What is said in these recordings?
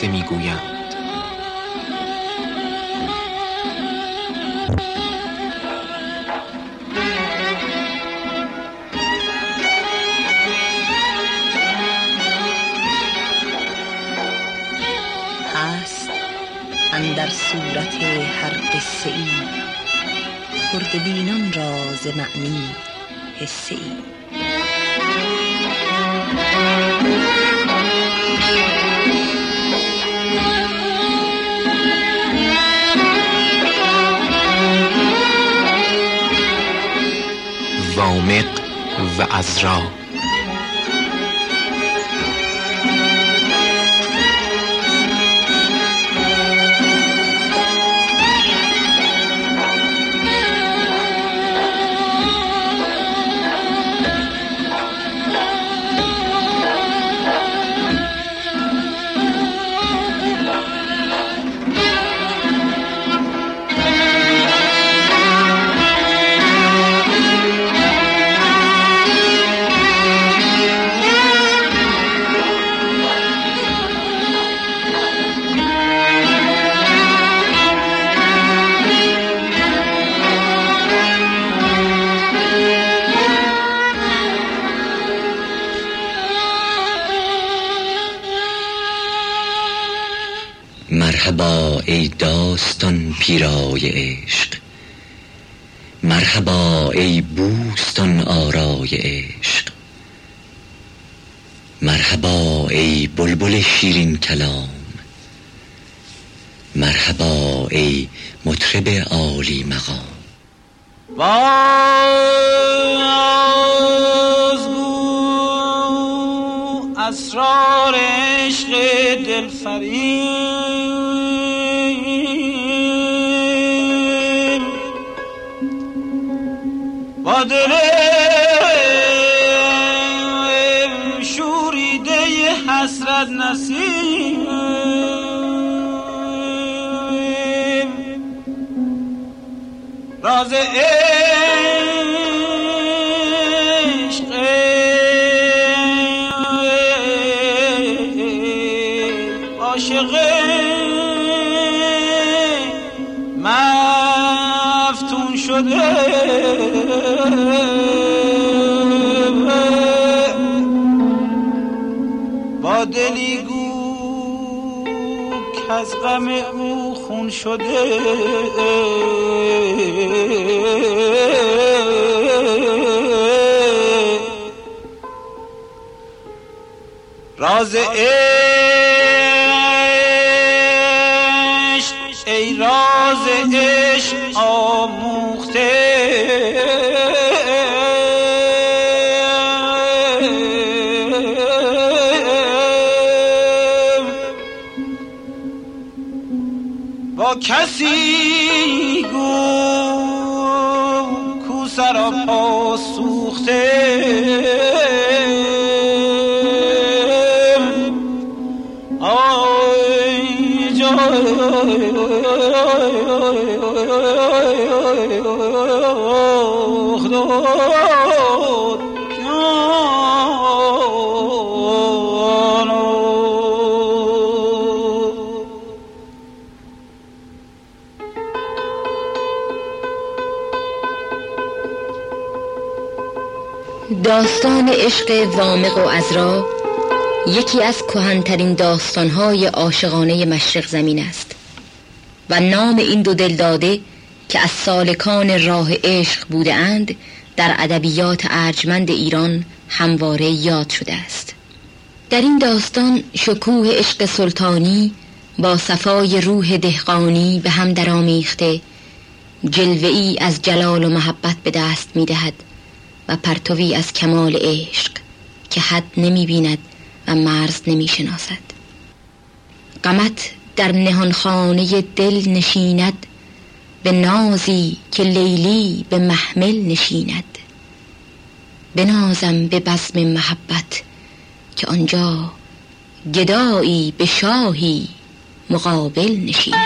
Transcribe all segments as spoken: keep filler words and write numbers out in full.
قصه میگویند. هست اندر صورت هر قصه ای، خردبینان را ز معنی حصه ای. وامق و عذرا. مرحبا ای داستان پیرای عشق، مرحبا ای بوستان آرای عشق، مرحبا ای بلبل شیرین کلام، مرحبا ای مطرب عالی مقام. بازگو اسرار عشق دلفریب، با دل شوریده حسرت نصیب، راز عشق عاشق مفتون شده، با دلی گو که از غم او خون شده، راز عشق ای راز عشق آموخته، با کسی گو کو سراپا سوخته، آی جای داستان عشق وامق و عذرا یکی از کهن‌ترین داستان‌های عاشقانه مشرق زمین است و نام این دو دلداده که از سالکان راه عشق بوده اند در ادبیات ارجمند ایران همواره یاد شده است. در این داستان شکوه عشق سلطانی با صفای روح دهقانی به هم درآمیخته، جلوه‌ای از جلال و محبت به دست می‌دهد و پرتوی از کمال عشق که حد نمی‌بیند و مرز نمی‌شناسد. غمت در نهانخانه دل نشیند، به نازی که لیلی به محمل نشیند. بنازم به بزم محبت که آنجا گدایی به شاهی مقابل نشیند.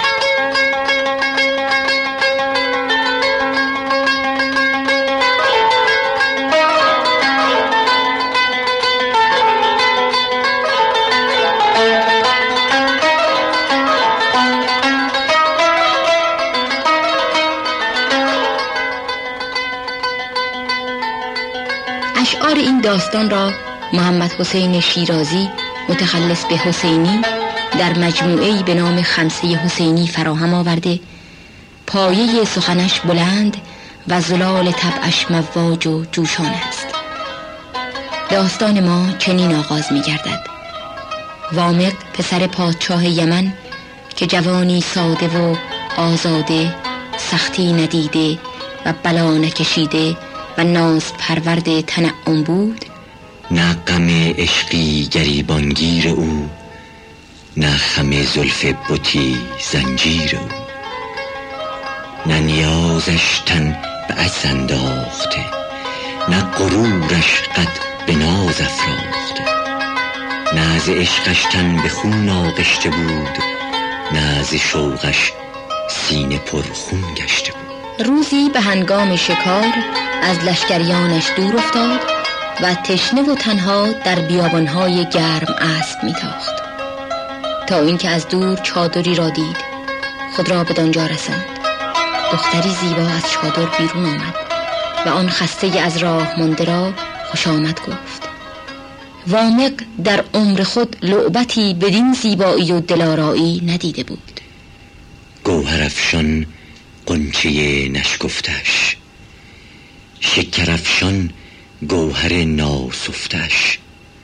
اشعار این داستان را محمد حسین شیرازی متخلص به حسینی در مجموعه‌ای به نام خمسه حسینی فراهم آورده. پایه سخنش بلند و زلال طبعش مواج و جوشان است. داستان ما چنین آغاز می گردد: وامق پسر پادشاه یمن که جوانی ساده و آزاده، سختی ندیده و بلا نکشیده و ناز پرورد تنعم بود، نه غم عشقی گریبانگیر او، نه خم زلف بتی زنجیر او، نه نیازش تن به عجز انداخته، نه غرورش قد به ناز افراخته، نه از عشقش تن به خون آغشته بود، نه از شوقش سینه پر خون گشته بود. روزی به هنگام شکار از لشکریانش دور افتاد و تشنه و تنها در بیابانهای گرم اسب میتاخت تا اینکه از دور چادری را دید. خود را بدانجا رساند. دختری زیبا از چادر بیرون آمد و آن خسته از راه مانده را خوش آمد گفت. وامق در عمر خود لعبتی بدین زیبایی و دلارایی ندیده بود. گوهر افشان غنچه نشکفتش، شکر افشان گوهر ناسفتش،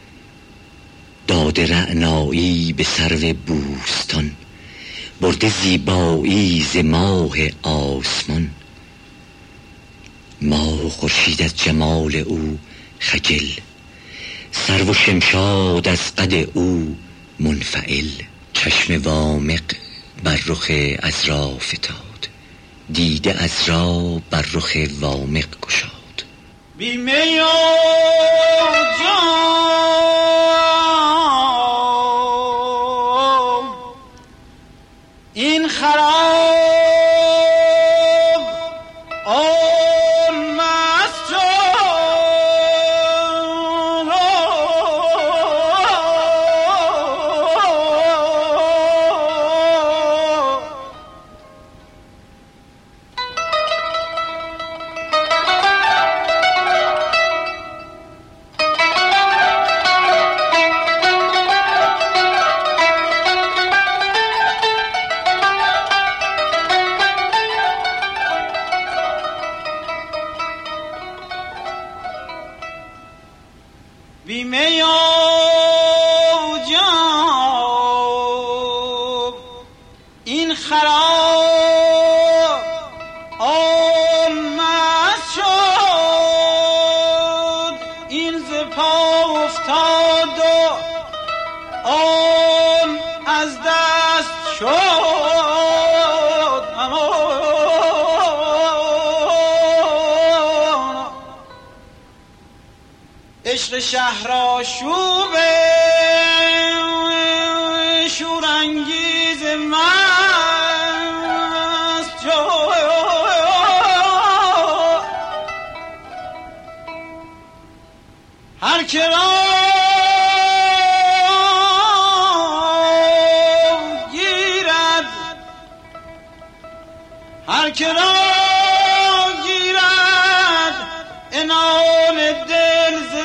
داده رعنایی به سرو بوستان، برده زیبایی ز ماه آسمان. ماه و خورشید از جمال او خجل، سرو و شمشاد از قد او منفعل. چشم وامق بر رخ عذرا فتاد، دیده عذرا بر رخ وامق گشاد. بیمه و جام این خراب آن مست بیمه و جام این خراب آمد شد، این ز پا افتاد و آن از دست شد. عشق شهرآشوب شورانگیز مست شد، هر که را گیرد، هر که را گیرد عنان دل ز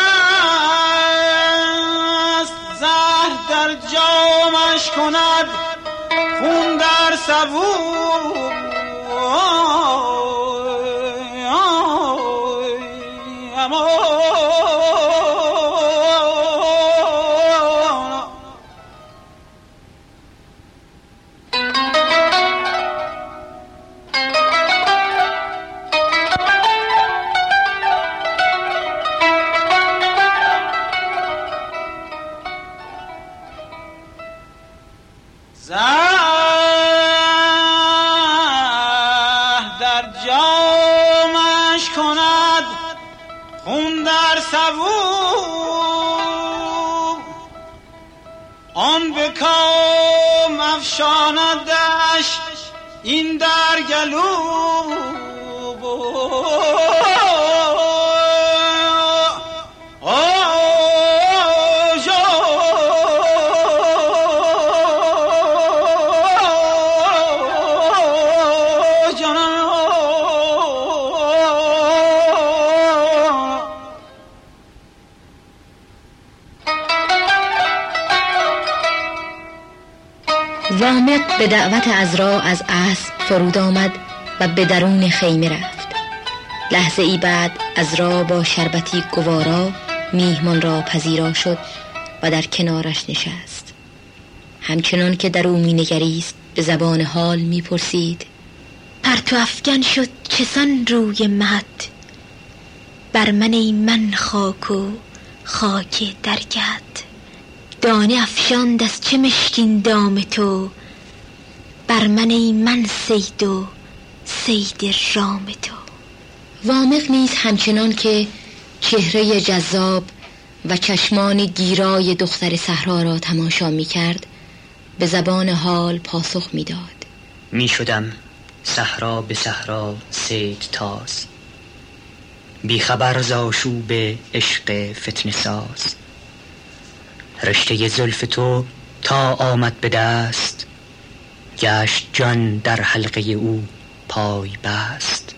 دست، زهر در جامش کند خون در سبو. زهر در جامش کند خون در سبو، آن به کام افشاندش این در گلو. به دعوت عذرا از اسب فرود آمد و به درون خیمه رفت. لحظه ای بعد عذرا با شربتی گوارا میهمان را پذیرا شد و در کنارش نشست. همچنان که در او می نگریست به زبان حال می پرسید: پرتو افگن شد چسان روی مهد، بر من ای من خاک و خاک درگهد. دانه افشاند از چه مشکین دام تو، بر من ای من صید و صید رام تو. وامق نیز همچنان که چهره جذاب و چشمان گیرای دختر صحرا را تماشا می کرد به زبان حال پاسخ می داد: می شدم صحرا به صحرا صید تاز، بی خبر ز آشوب عشق فتنه ساز. رشته زلف تو تا آمد به دست، گشت جان در حلقه او پای بست.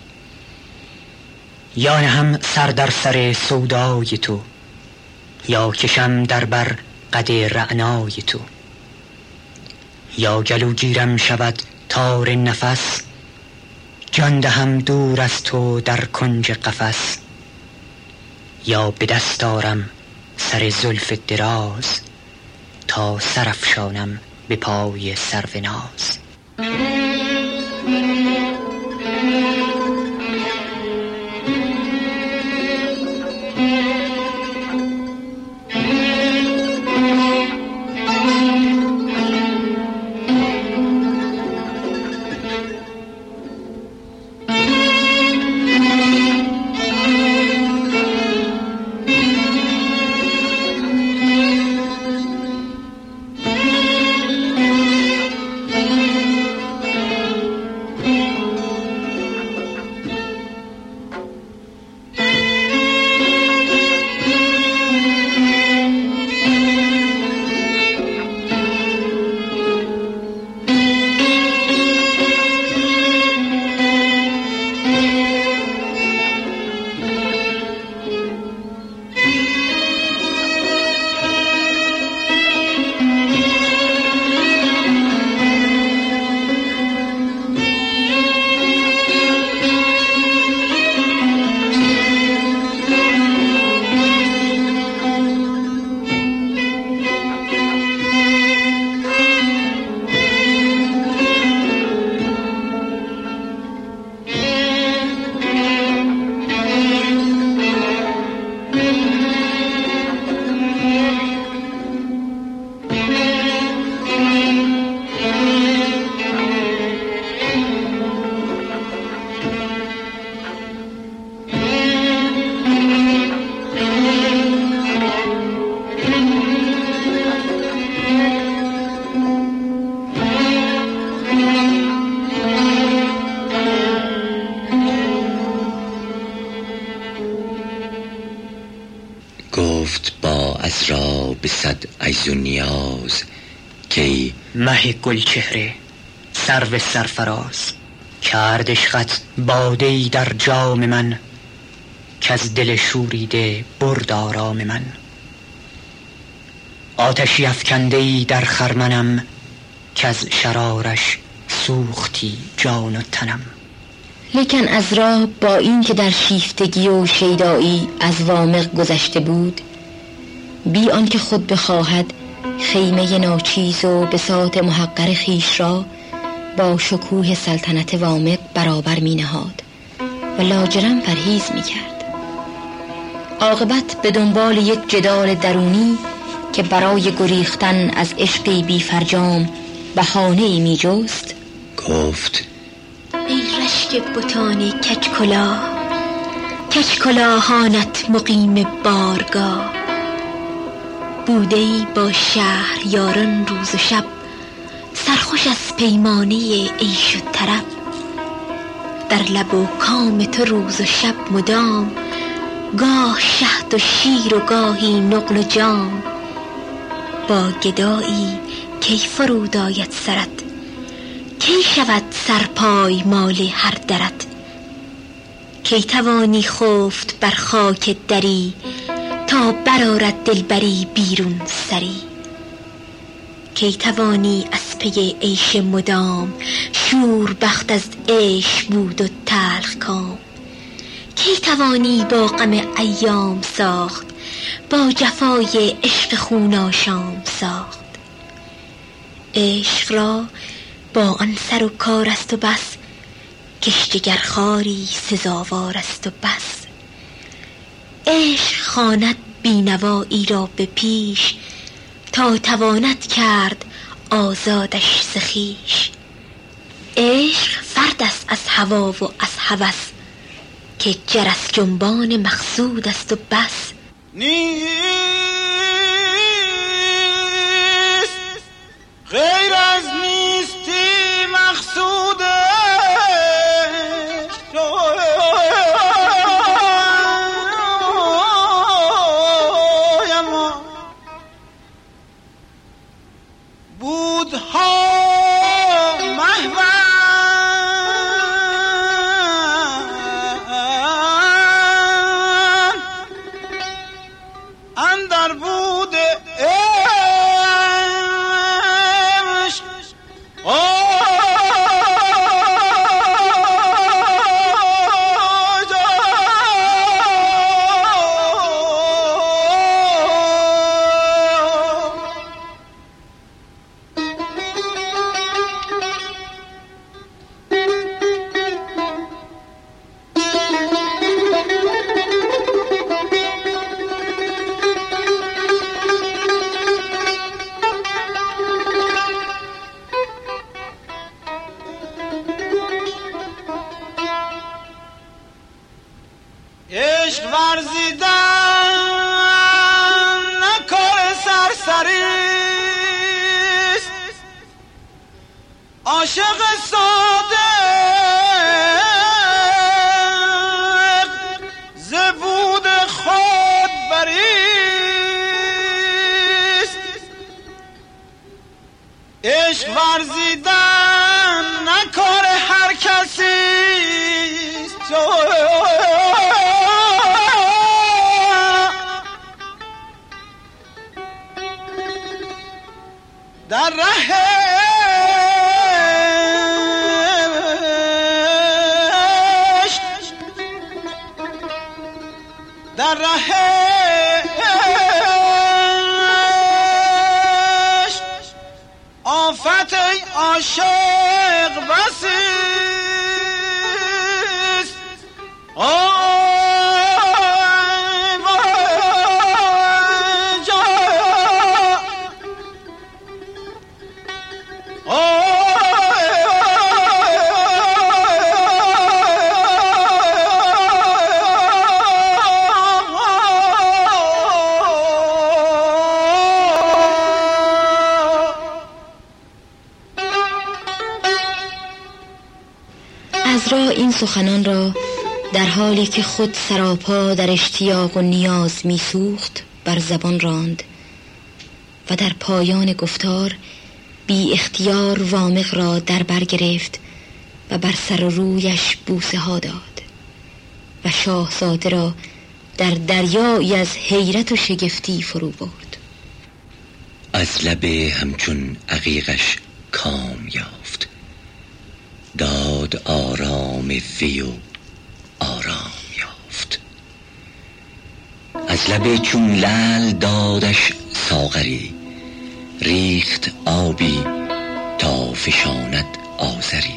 یا هم سر در سر سودای تو، یا کشم در بر قد رعنای تو. یا گلوگیرم شود تار نفس، جان دهم دور از تو در کنج قفس. یا به دست آرم سر زلف دراز، تا سر افشانم به پای سروناز. گفت با عذرا به صد عیز و نیاز که مه گل چهره سرو سرفراز. کرد عشقت باده‌ای در جام من، کز دل شوریده برد آرام من. آتشی افکنده‌ای در خرمنم، کز شرارش سوختی جان و تنم. لیکن عذرا با این که در شیفتگی و شیدایی از وامق گذشته بود، بی آنکه خود بخواهد خیمه ناچیز و بساط محقر خیش را با شکوه سلطنت وامق برابر می نهاد و لاجرم پرهیز می کرد. عاقبت به دنبال یک جدال درونی که برای گریختن از عشقی بی فرجام بهانه‌ای می جست، گفت: ای رشک بتان کچکلا، کچکلاهانت مقیم بارگاه. بوده‌ای با شهر یاران روز و شب، سرخوش از پیمانه عیش و طرب. در لب و کام تو روز و شب مدام، گاه شهد و شیر و گاهی نقل و جام. با گدایی کی فرود آید سرت، کی شود سرپای مال هر درت. کی توانی خفت بر خاک دری، تا برآرد دلبری بیرون سری. کی توانی از پی عیش مدام، شور بخت از عیش بود و تلخ کام. کی توانی با غم ایام ساخت، با جفای عشق خون آشام ساخت. عشق را با آن سر و کار است و بس، کش جگر خاری سزاوار است و بس. عشق خواند بینوایی را به پیش، تا تواند کرد آزادش ز خویش. عشق فرد است از هوا و از هوس، که جرس جنبان مقصود است و بس. نیست غیر از نیستی مقصود عشق ورزیدن نه کار سرسریست، عاشق صادق زبود خود بریست. عشق ورزیدن نه کار هر کسیست، در ره در ره آفت عاشق بسیست. عذرا این سخنان را در حالی که خود سراپا در اشتیاق و نیاز میسوخت بر زبان راند و در پایان گفتار بی اختیار وامق را در بر گرفت و بر سر و رویش بوسه ها داد و شاهزاده را در دریایی از حیرت و شگفتی فرو برد. از لب همچون عقیقش کام یافت، داد آرام وی و آرام یافت. از لب چون لعل دادش ساغری، ریخت آبی تا فشاند آذری.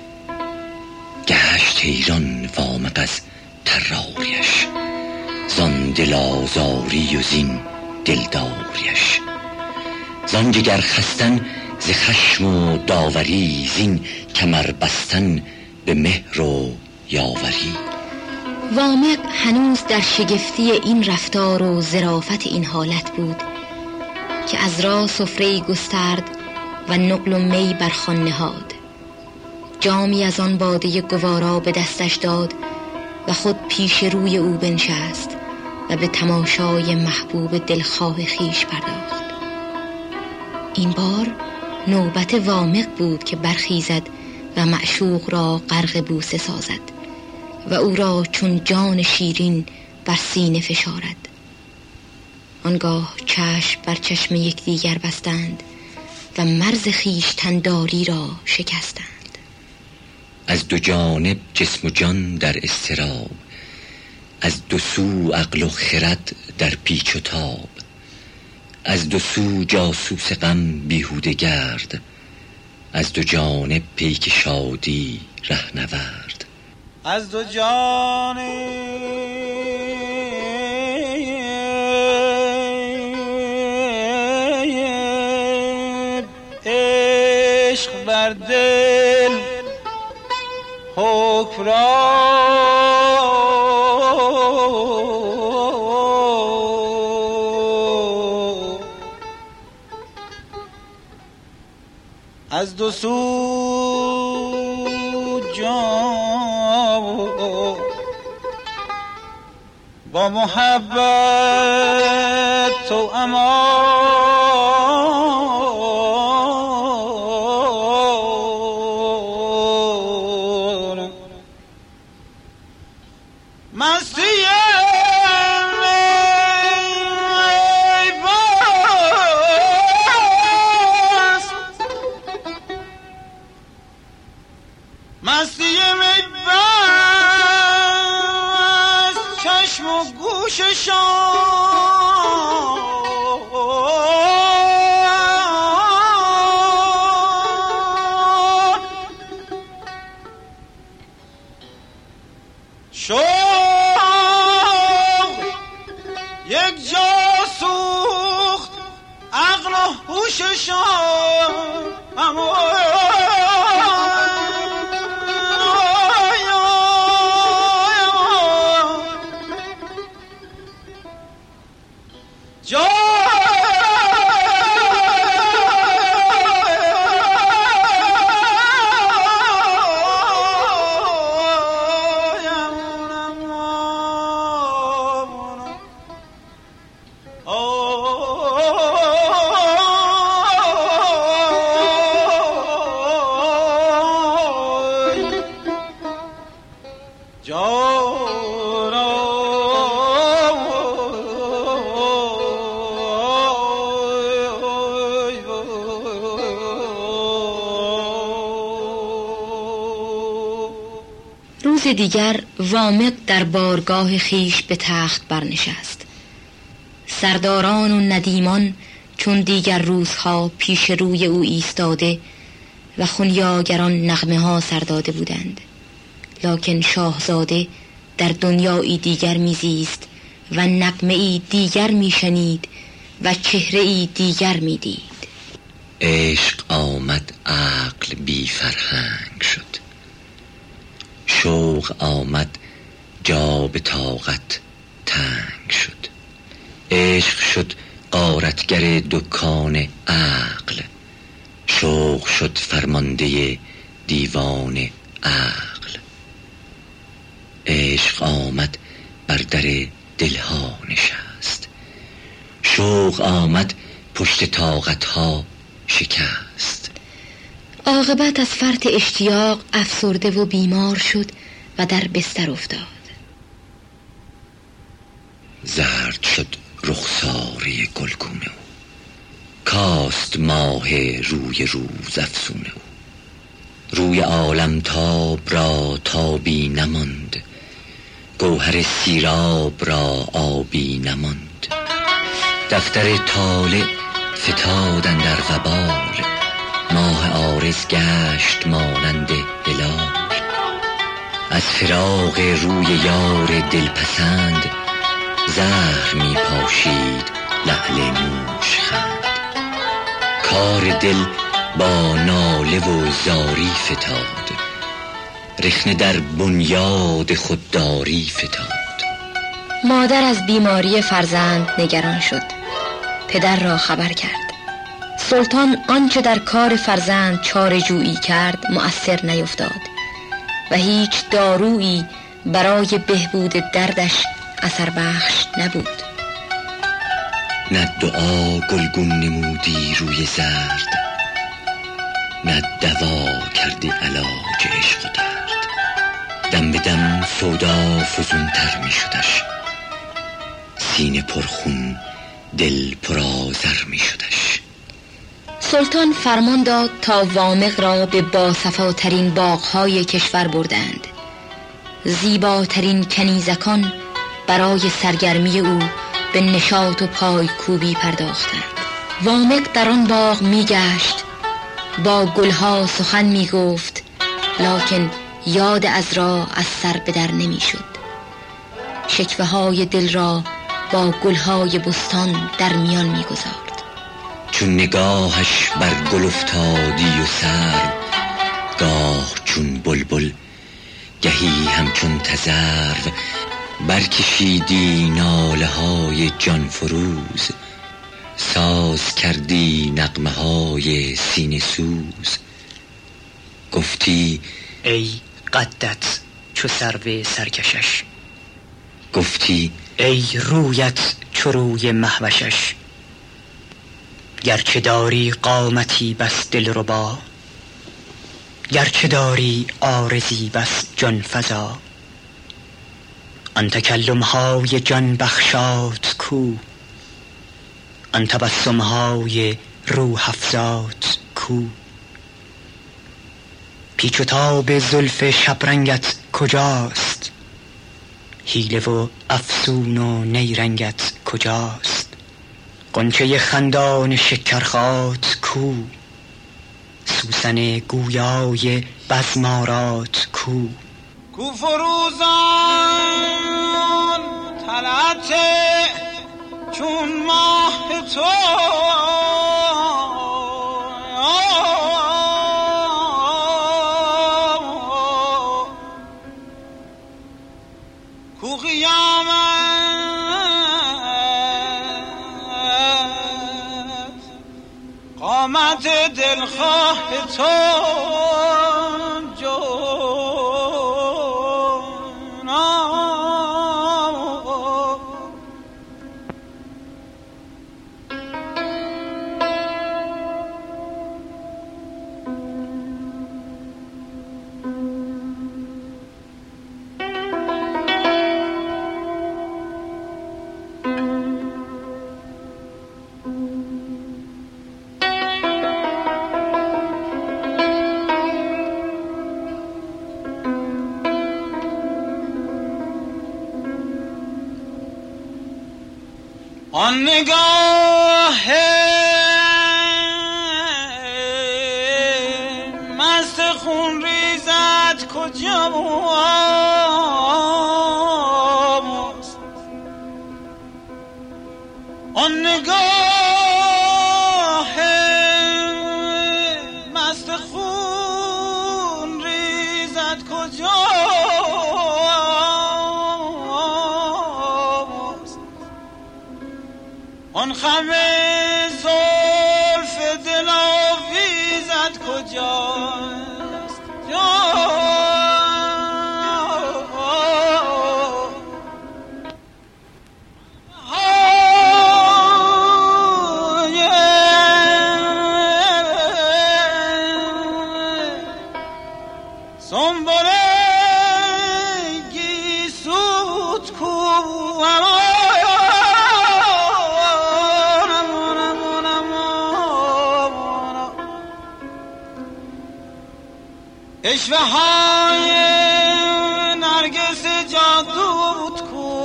گشت حیران وامق از طراریش، زان دل آزاری و زین دلداریش. زان جگر خستن ز خشم و داوری، زین کمر بستن به مهر و یاوری. وامق هنوز در شگفتی این رفتار و ظرافت این حالت بود که عذرا سفره‌ای گسترد و نقل و می بر خوان نهاد. جامی از آن باده گوارا به دستش داد و خود پیش روی او بنشست و به تماشای محبوب دلخواه خیش پرداخت. این بار نوبت وامق بود که برخیزد و معشوق را غرق بوسه سازد و او را چون جان شیرین بر سینه فشارد. آنگاه چشم بر چشم یکدیگر بستند و مرز خویشتنداری را شکستند. از دو جانب جسم و جان در اضطراب، از دو سو عقل و خرد در پیچ و تاب، از دو سو جاسوس غم بیهوده گرد، از دو جانب پیک شادی رهنورد. از دو جانب عشق بر دل حکمران، از دو سو جان با محبت تو امان، مستی مستی می بست چشم و گوششان، شوق یک جا سوخت عقل و هوششان. روز دیگر وامق در بارگاه خیش به تخت برنشست. سرداران و ندیمان چون دیگر روزها پیش روی او ایستاده و خونیاگران نغمه ها سر داده بودند، لکن شاهزاده در دنیایی دیگر میزیست و نغمه ای دیگر میشنید و چهره ای دیگر میدید. عشق آمد عقل بی فرهنگ شد، شوق آمد جا به طاقت تنگ شد. عشق شد غارتگر دکان عقل، شوق شد فرمانده دیوان عقل. عشق آمد بر در دلها نشست، شوق آمد پشت طاقتها شکست. عاقبت از فرط اشتیاق افسرده و بیمار شد و در بستر افتاد. زرد شد رخساره گلگون او، کاست ماه روی روز افسون او. روی عالم تاب را تابی نماند، گوهر سیراب را آبی نماند. دفتر طالع فتاد اندر وبال، ماه عارض گشت مانند هلال. از فراق روی یار دلپسند، زهر می پاشید لعل نوشخند. کار دل با ناله و زاری فتاد، رخنه در بنیاد خودداری فتاد. مادر از بیماری فرزند نگران شد، پدر را خبر کرد. سلطان آنچه در کار فرزند چاره جویی کرد مؤثر نیفتاد و هیچ دارویی برای بهبود دردش اثر بخش نبود. نه دعا گلگون نمودی روی زرد، نه دوا کردی علاج عشق و درد. دم به دم سودا فزون تر می شدش، سینه پرخون دل پرآذر می شدش. سلطان فرمان داد تا وامق را به باصفاترین باغ‌های کشور بردند. زیباترین کنیزکان برای سرگرمی او به نشاط و پایکوبی پرداختند. وامق در آن باغ میگشت، با گلها سخن میگفت، لکن یاد عذرا از سر به در نمیشد. شکوه های دل را با گلهای بستان در میان میگذارد. چون نگاهش بر گل افتادی و سر، گاه چون بلبل گهی همچون تذرو، برکشیدی ناله های جان فروز، ساز کردی نغمه های سینه سوز. گفتی ای قدت چو سرو سرکشش، گفتی ای رویت چو روی مهوشش. گرچه داری قامتی بس دلربا، گرچه داری عارضی بس جان فزا. آن تکلم های جان بخشات کو، آن تبسم های روح افزات کو. پیچ و تاب زلف شبرنگت کجاست، حیله و افسون و نیرنگت کجاست. غنچه خندان شکرخات کو، سوسن گویای بزمارات کو. کو فروزان طلعت چون ماه تو، کو قیامت قامت دلخواه تو. آن نگاه مست خون ریزت کجاست؟ آن نگاه مست خون ریزت کجاست؟ آن خم زلف دلاویزت کجاست؟ سنبله گیسوت کو، اشوه های نرگس جادوت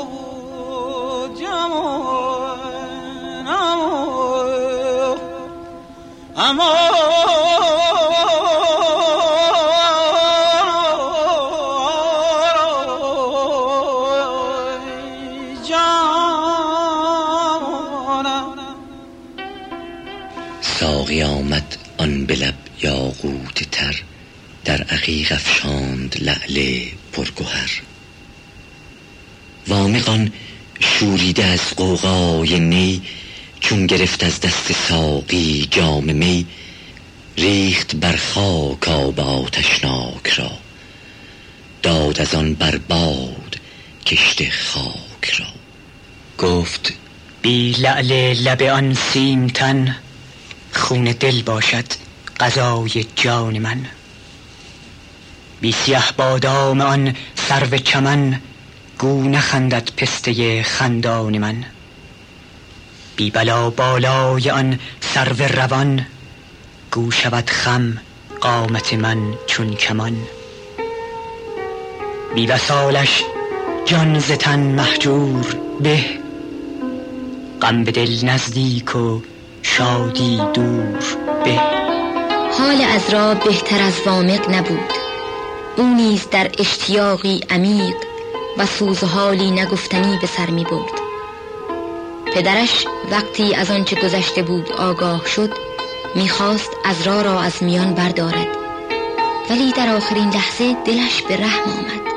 کجاست؟ اما ساقی آمد آن به لب یاقوت تر، در عقیق افشاند لعل پرگوهر. وامق آن شوریده از غوغای نی، چون گرفت از دست ساقی جام می، ریخت بر خاک آب آتشناک را، داد از آن بر باد کشت خاک را. گفت بی لعل لب آن سیمتن، خون دل باشد غذای جان من. بی سیه بادام آن سرو چمن، گو نخندد پسته خندان من. بی بلا بالای آن سرو روان، گو شود خم قامت من چون کمان. بی وصالش جان ز تن مهجور به، غم به دل نزدیک و شادی دور به. حال عذرا بهتر از وامق نبود. او نیز در اشتیاقی عمیق و سوز و حالی نگفتنی به سر می برد. پدرش وقتی از آنچه گذشته بود آگاه شد، میخواست عذرا را از میان بردارد، ولی در آخرین لحظه دلش به رحم آمد.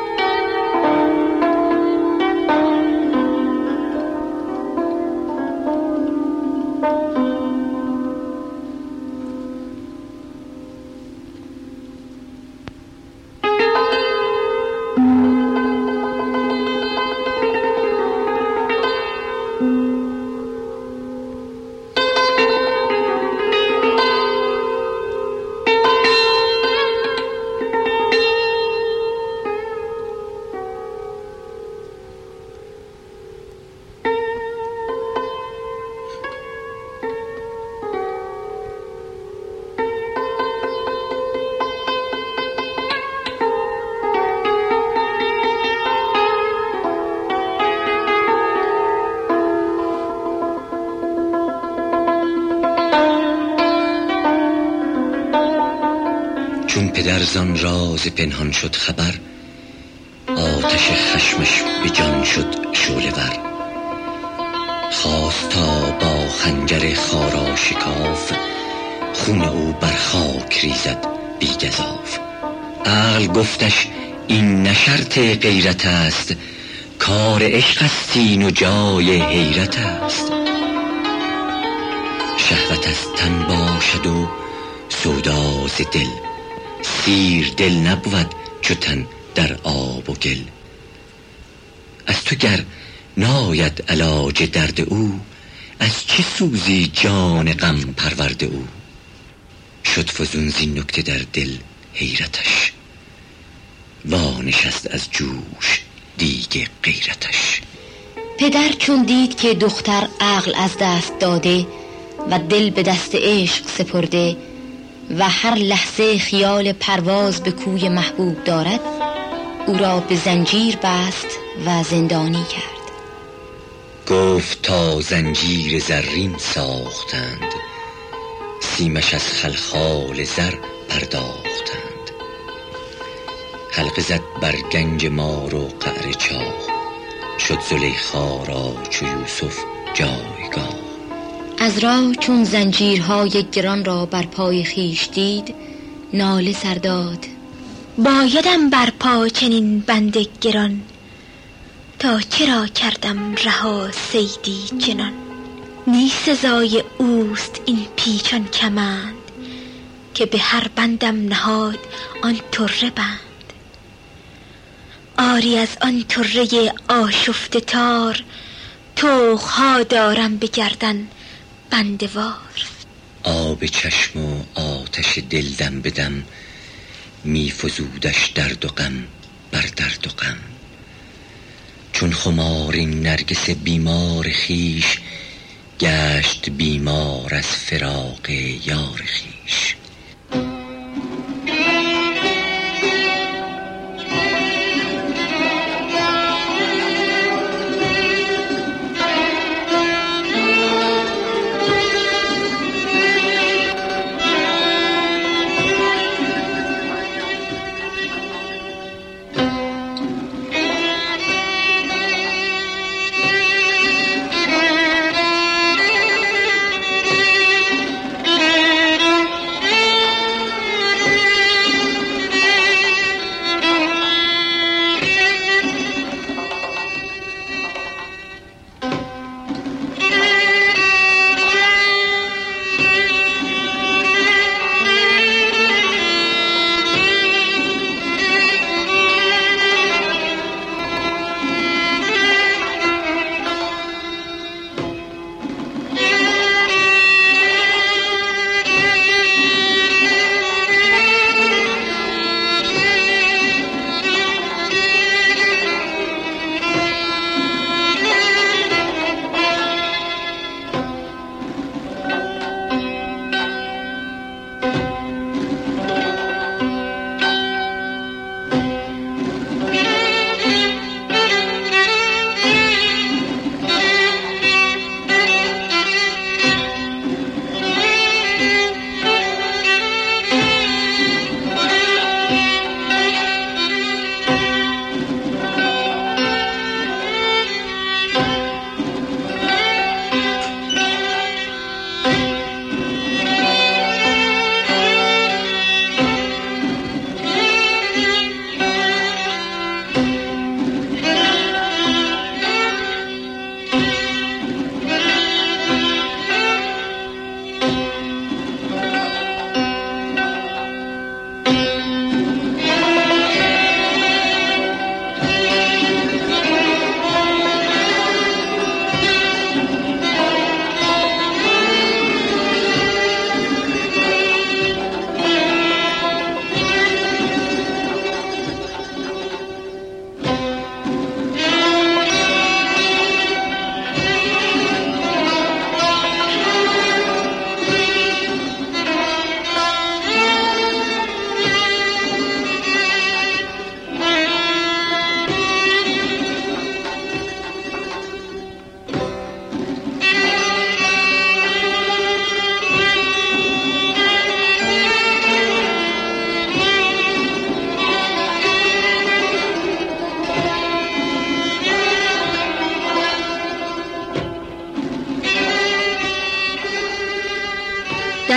چون پدر زان راز پنهان شد خبر، آتش خشمش به جان شد شعله ور. خواست تا با خنجر خارا شکاف، خون او بر خاک ریزد بی گزاف. عقل گفتش این نه شرط غیرت است، کار عشق است این و جای حیرت است. شهوت از تن باشد و سودا ز دل، سیر دل نبود چو تن در آب و گل. از تو گر ناید علاج درد او، از چه سوزی جان غم پرورد او. شد فزون زین نکته در دل حیرتش، وانشست از جوش دیگ غیرتش. پدر چون دید که دختر عقل از دست داده و دل به دست عشق سپرده و هر لحظه خیال پرواز به کوی محبوب دارد، او را به زنجیر بست و زندانی کرد. گفت تا زنجیر زرین ساختند، سیمش از خلخال زر پرداختند. حلقه زد بر گنج مار و قعر چاه، شد زلیخا را چو یوسف جایگاه. عذرا چون زنجیرهای گران را بر پای خیش دید، ناله سر داد: بایدم بر پا چنین بند گران، تا چرا کردم رها صیدی چنان. نی سزای اوست این پیچان کمند، که به هر بندم نهاد آن طره بند. آری از آن طره آشفته تار، طوقها دارم به گردن بندوار. آب چشم و آتش دل دم به دم، می فزودش درد و غم بر درد و غم. چون خمار این نرگس بیمار خیش، گشت بیمار از فراق یار خیش.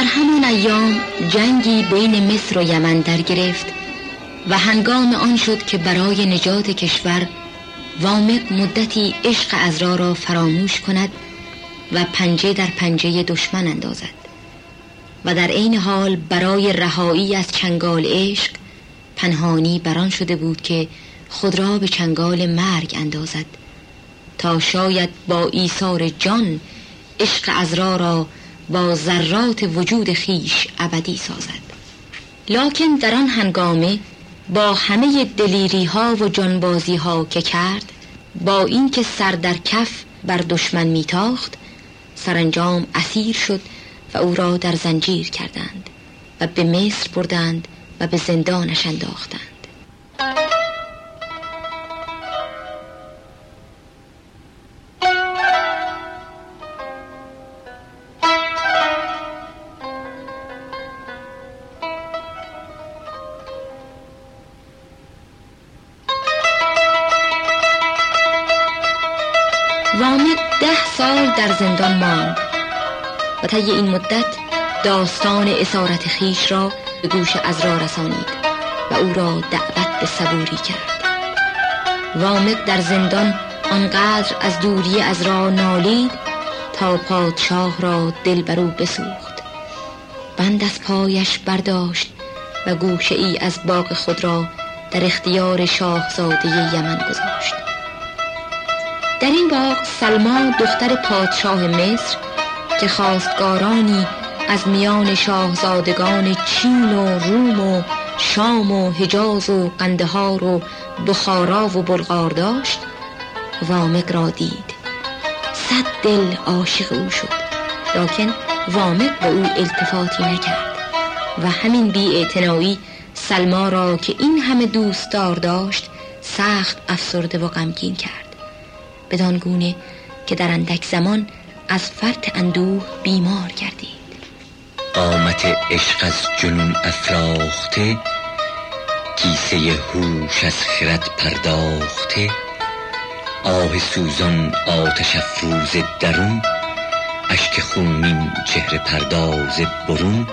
در همان ایام جنگی بین مصر و یمن در گرفت و هنگام آن شد که برای نجات کشور وامق مدتی عشق عذرا را فراموش کند و پنجه در پنجه دشمن اندازد و در عین حال برای رهایی از چنگال عشق پنهانی بران شده بود که خود را به چنگال مرگ اندازد تا شاید با ایثار جان عشق عذرا را با ذرات وجود خیش ابدی سازد. لکن در آن هنگامه با همه دلیری ها و جانبازی ها که کرد، با این که سر در کف بر دشمن میتاخت، سرانجام اسیر شد و او را در زنجیر کردند و به مصر بردند و به زندانش انداختند. وامق ده سال در زندان ماند و طی این مدت داستان اسارت خیش را به گوش عذرا رسانید و او را دعوت به صبوری کرد. وامق در زندان آنقدر از دوری عذرا نالید تا پادشاه را دل بر او بسوخت. بند از پایش برداشت و گوشه ای از باغ خود را در اختیار شاهزاده یمن گذاشت. در این باغ سلما دختر پادشاه مصر که خواستگارانی از میان شاهزادگان چین و روم و شام و حجاز و قندهار و بخارا و بلغار داشت، وامق را دید. صد دل عاشق او شد، لکن وامق به او التفاتی نکرد و همین بی‌اعتنایی سلما را که این همه دوستدار داشت سخت افسرده و غمگین کرد، بدان گونه که در اندک زمان از فرط اندوه بیمار گردید. قامت عشق از جنون افراخته، کیسه هوش از خرد پرداخته، آه سوزان آتش افروز درون، اشک خونین چهره پرداز برون،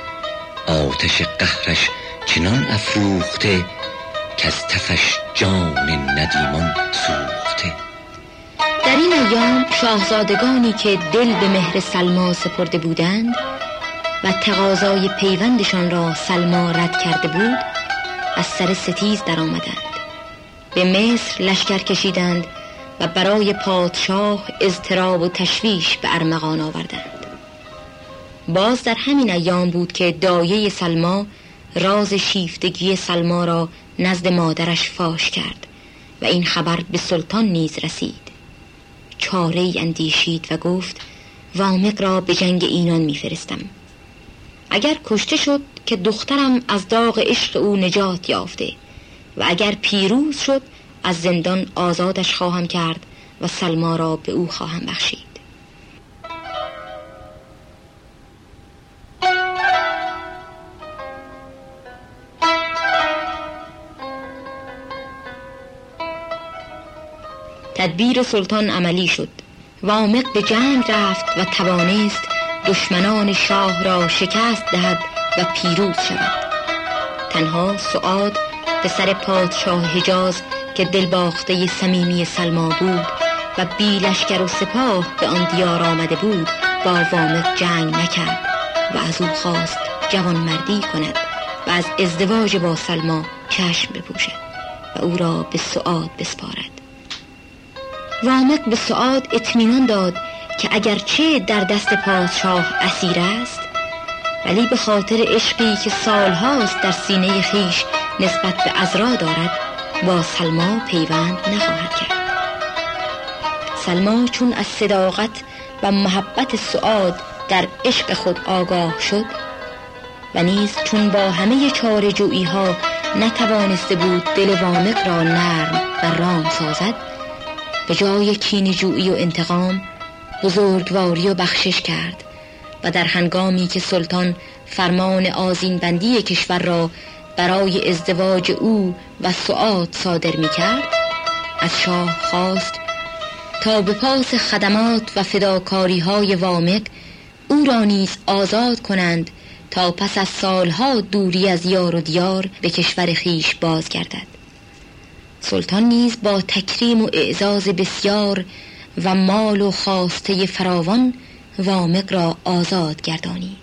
آتش قهرش چنان افروخته که از تفش جان ندیمان سوخته. در این ایام شاهزادگانی که دل به مهر سلما سپرده بودند و تقاضای پیوندشان را سلما رد کرده بود از سر ستیز در آمدند، به مصر لشکر کشیدند و برای پادشاه اضطراب و تشویش به ارمغان آوردند. باز در همین ایام بود که دایه سلما راز شیفتگی سلما را نزد مادرش فاش کرد و این خبر به سلطان نیز رسید. چاره‌ای اندیشید و گفت وامق را به جنگ اینان میفرستم. اگر کشته شد که دخترم از داغ عشق او نجات یافته و اگر پیروز شد از زندان آزادش خواهم کرد و سلما را به او خواهم بخشید. تدبیر سلطان عملی شد. وامق به جنگ رفت و توانست دشمنان شاه را شکست دهد و پیروز شود. تنها سعاد پسر پادشاه حجاز که دلباخته صمیمی سلما بود و بی لشکر و سپاه به آن دیار آمده بود با وامق جنگ نکرد و از او خواست جوانمردی کند و از ازدواج با سلما چشم بپوشد و او را به سعاد بسپارد. وامق به سعاد اطمینان داد که اگرچه در دست پادشاه اسیر است ولی به خاطر عشقی که سالهاست در سینه خیش نسبت به عذرا دارد با سلما پیوند نخواهد کرد. سلما چون از صداقت و محبت سعاد در عشق خود آگاه شد و نیز چون با همه چاره‌جویی ها نتوانسته بود دل وامق را نرم و رام سازد، به جای کینه‌جویی و انتقام بزرگواری و بخشش کرد و در هنگامی که سلطان فرمان آذین بندی کشور را برای ازدواج او و سعاد صادر می کرد از شاه خواست تا به پاس خدمات و فداکاری های وامق او را نیز آزاد کنند تا پس از سالها دوری از یار و دیار به کشور خیش بازگردد. سلطان نیز با تکریم و اعزاز بسیار و مال و خواسته فراوان وامق را آزاد گردانید.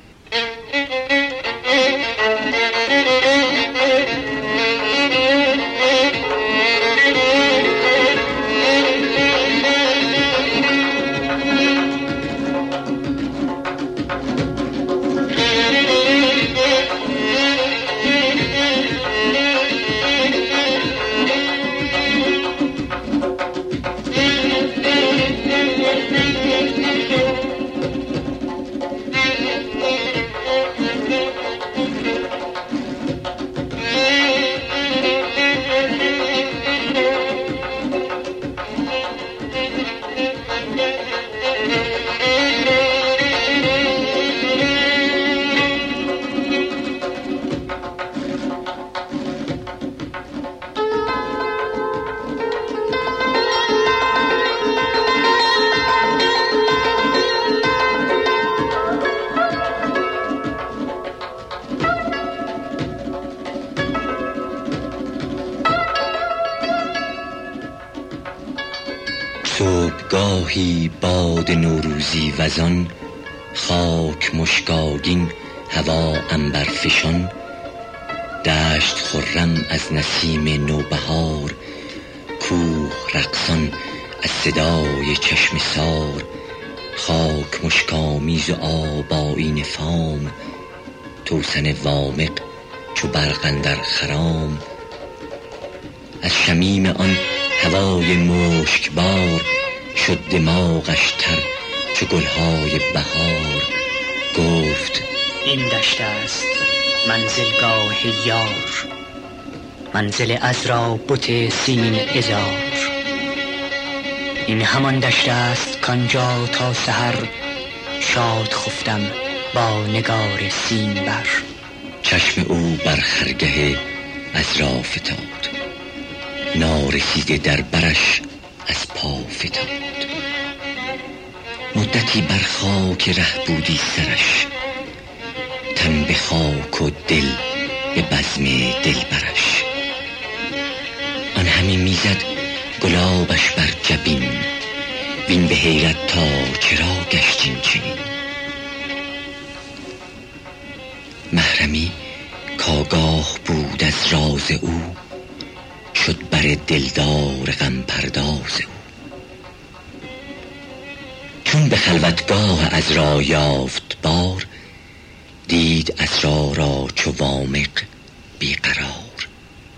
صبحگاهی باد نوروزی وزان، خاک مشکاگین هوا عنبرفشان، دشت خرم از نسیم نوبهار، کوه رقصان از صدای چشم سار، خاک مشکامیز و آب آیین فام، توسن وامق چو برق اندر خرام. از شمیم آن هوای مشکبار، شد دماغش تر چو گلهای بهار. گفت این دشت است منزلگاه یار، منزل عذرا بت سیمین عذار. این همان دشت است کانجا تا سحر، شاد خفتم با نگار سیم بر. چشم او بر خرگه عذرا فتاد، نارسیده در برش از پا فتاد. مدتی بر خاک ره بودی سرش، تن به خاک و دل به بزم دل برش. آن همی میزد گلابش بر جبین، وین به حیرت تا چرا گشتین چنین. محرمی کاگاه بود از راز او، شد بر دلدار غم پرداز او. چون به خلوتگاه عذرا یافت بار، دید عذرا را چو وامق بیقرار.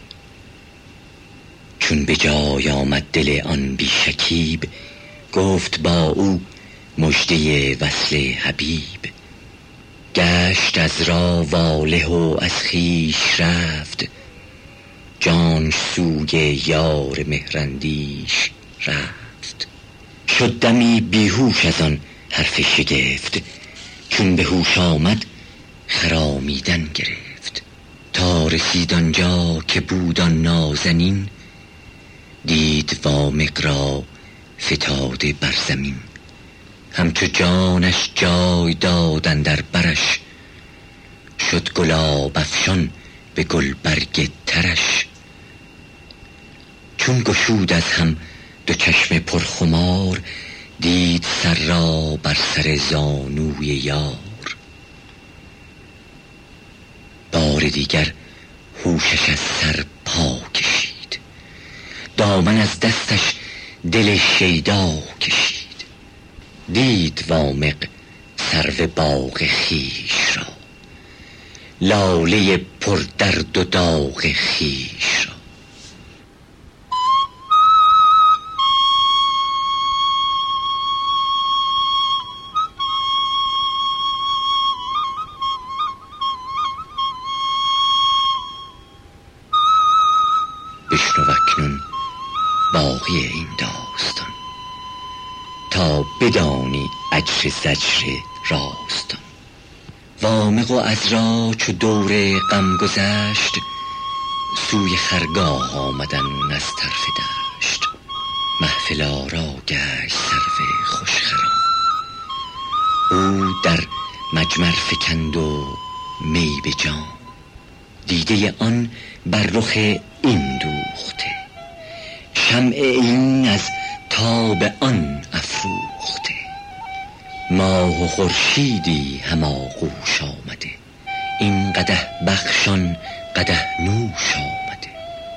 چون به جای آمد دل آن بی شکیب، گفت با او مژده وصل حبیب. گشت عذرا واله و از خویش رفت، جانش سوی یار مهراندیش رفت. شد دمی بیهوش از آن حرف شگفت، چون به هوش آمد خرامیدن گرفت. تا رسید آنجا که بود آن نازنین، دید وامق را فتاده بر زمین. همچو جانش جای داد اندر برش، شد گلاب افشان به گلبرگ ترش. چون گشود از هم دو چشم پرخمار، دید سر را بر سر زانوی یار. بار دیگر هوشش از سر پا کشید، دامن از دستش دل شیدا کشید. دید وامق سرو باغ خویش را، لاله پر درد و داغ خویش را. بشنو اکنون باقی این داستان، تا بدانی اجر زجر راستان. وامق و عذرا چو دور غم گذشت، سوی خرگاه آمدن از طرف دشت. محفل آرا گشت سرو خوشخرام، او در مجمر فکند و می به جام، دیده آن بر رخ این دوخته، شمع این از تاب آن افروخته. ماه و خورشیدی هم آغوش آمده، این قدح بخشان قدح نوش آمده.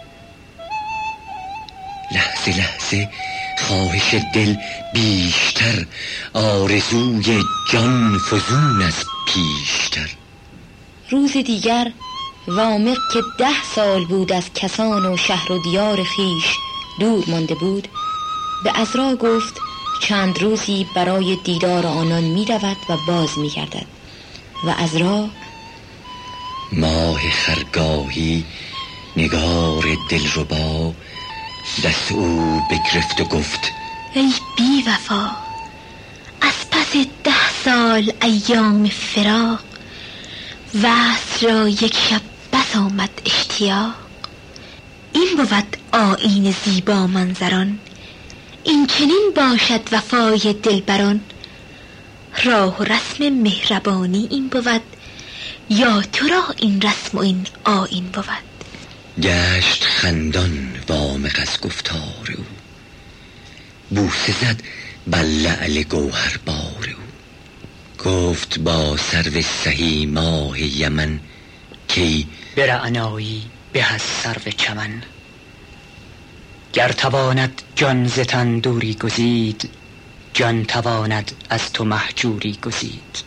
لحظه لحظه خواهش دل بیشتر، آرزوی جان فزون از پیشتر. روز دیگر وامق که ده سال بود از کسان و شهر و دیار خیش دور مانده بود، به عذرا گفت چند روزی برای دیدار آنان می رود و باز می گردد. و عذرا ماه خرگاهی نگار دلربا دست او بگرفت و گفت ای بی وفا، از پس ده سال ایام فراق، وصل را یک شب بس آمد اشتیاق. این بود آیین زیبا منظران، این چنین باشد وفای دلبران. راه و رسم مهربانی این بود، یا تو را این رسم و این آیین بود. گشت خندان وامق از گفتار او، بوسه زد بر لعل گوهر بار او. گفت با سرو سهی ماه یمن، کی برعنایی به از سرو چمن. گر تواند جان ز تن دوری گزید، جان تواند از تو مهجوری گزید.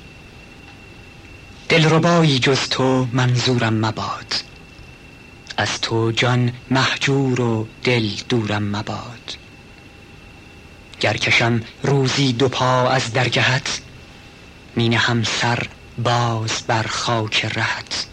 دلربایی جز تو منظورم مباد، از تو جان مهجور و دل دورم مباد. گر کشم روزی دو پا از درگهت، می نهم سر باز بر خاک رهت.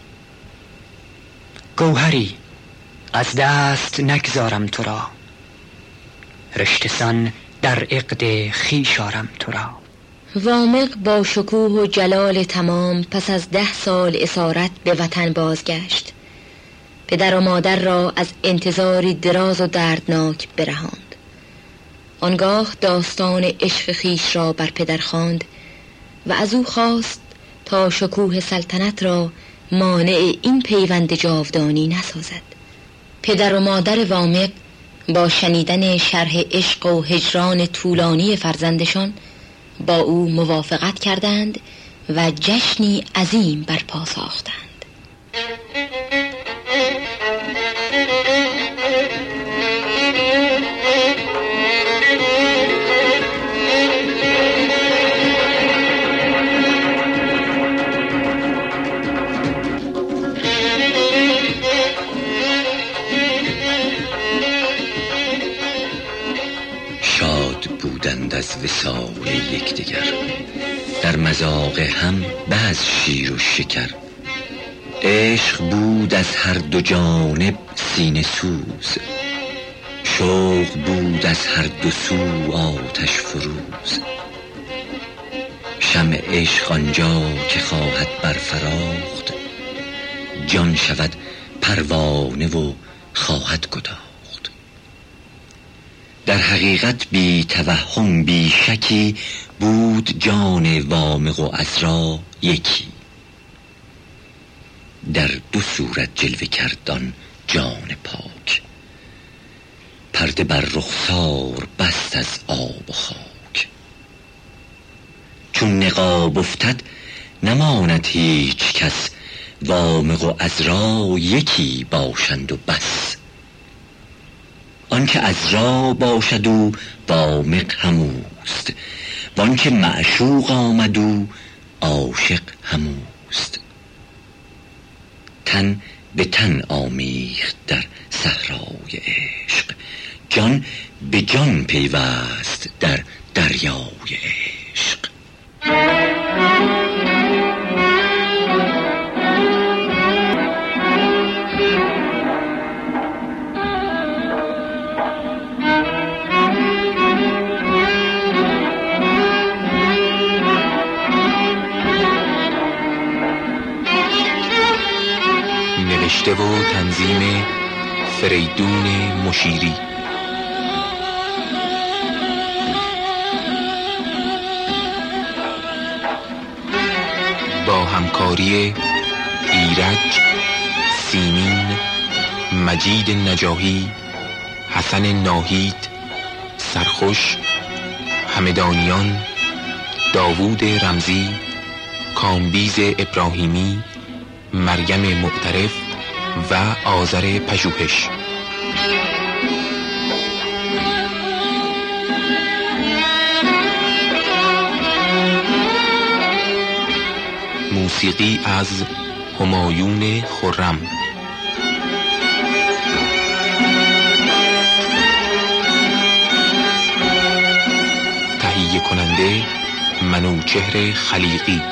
گوهری از دست نگذارم تو را، رشته سان در عقد خویش آرم تو را. وامق با شکوه و جلال تمام پس از ده سال اسارت به وطن بازگشت. پدر و مادر را از انتظاری دراز و دردناک برهاند. آنگاه داستان عشق خویش را بر پدر خواند و از او خواست تا شکوه سلطنت را مانع این پیوند جاودانی نسازد. پدر و مادر وامق با شنیدن شرح عشق و هجران طولانی فرزندشان با او موافقت کردند و جشنی عظیم برپا ساختند. بودند از وصال یکدیگر، در مذاق هم بعض شیر و شکر. عشق بود از هر دو جانب سینه سوز، شوق بود از هر دو سو آتش فروز. شمع عشق آنجا که خواهد برفراخت، جان شود پروانه و خواهد گداخت. در حقیقت بی توهم بی شکی بود جان وامق و عذرا یکی. در دو صورت جلوه کردان جان پاک، پرده بر رخسار بست از آب و خاک. چون نقاب افتد نماند هیچ کس، وامق و عذرا یکی باشند و بس. آنکه عذرا باشد او وامق هموست، وانکه معشوق آمد او عاشق هموست. تن به تن آمیخت در صحرای عشق، جان به جان پیوست در دریای عشق. نوشته و تنظیم فریدون مشیری. همکاری ایرج، سیمین، مجید نجاهی، حسن ناهید، سرخوش، همدانیان، داوود رمزی، کامبیز ابراهیمی، مریم معترف و آذر پژوهش. موسیقی از همایون خرم. تهیه کننده منوچهر خلیقی.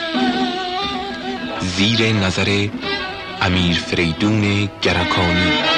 زیر نظر امیر فریدون گرکانی.